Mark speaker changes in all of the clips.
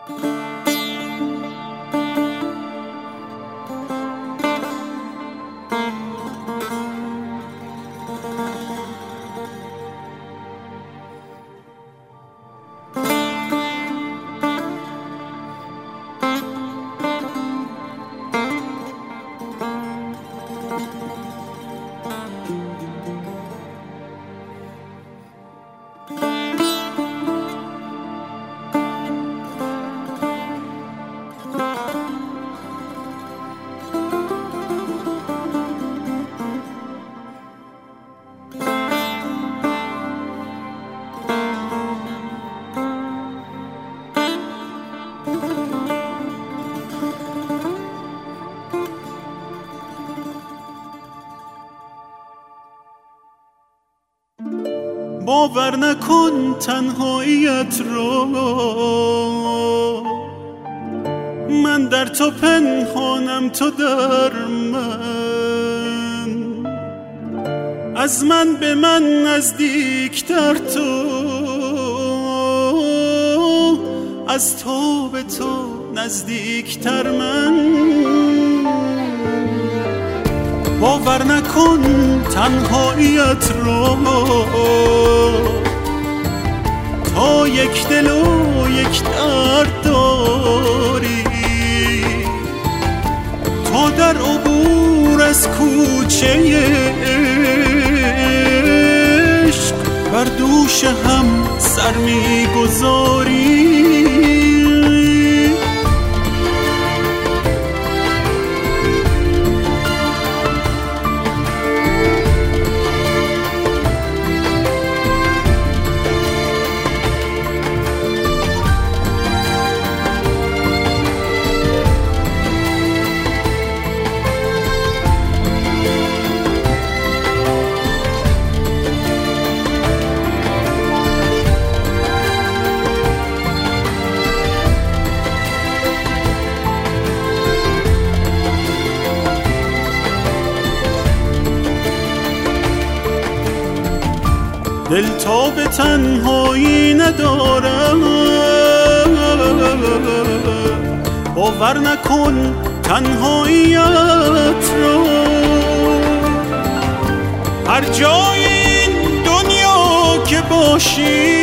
Speaker 1: باور نکن تنهاییت رو، من در تو پنهانم تو در من، از من به من نزدیکتر تو، از تو به تو نزدیکتر من. باور نکن تنهاییت رو، تا یک دل و یک درد داری، تا در عبور از کوچه عشق بر دوش هم سر می‌گذاری. دل تا به تنهایی ندارم، باور نکن تنهاییت رو، هر جای این دنیا که باشی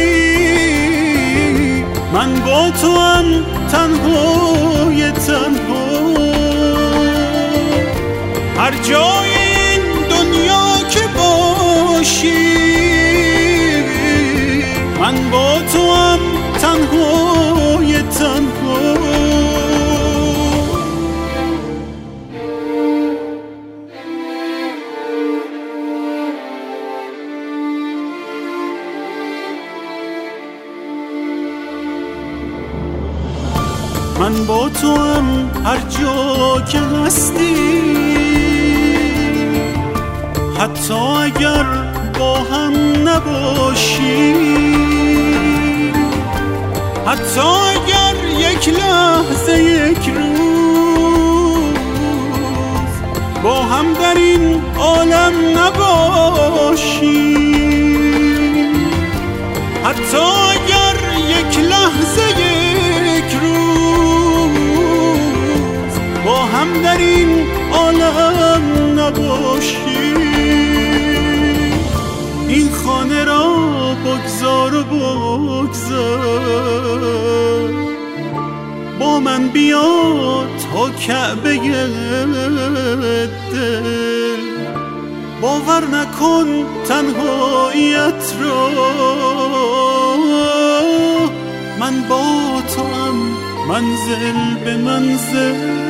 Speaker 1: من با تو هم تنهای تنها، هر جای این دنیا که باشی من با تو هم تنهای تنها. من با تو هم هر جا که هستی، حتی اگر با هم نباشی، حتی اگر یک لحظه یک روز با هم در این عالم نباشی، حتی اگر یک لحظه یک روز با هم در این عالم نباشی، این خانه را بگذار و بگذار، با من بیا تا کعبه دل، باور نکن تنهاییت را، من با تو هم منزل به منزل.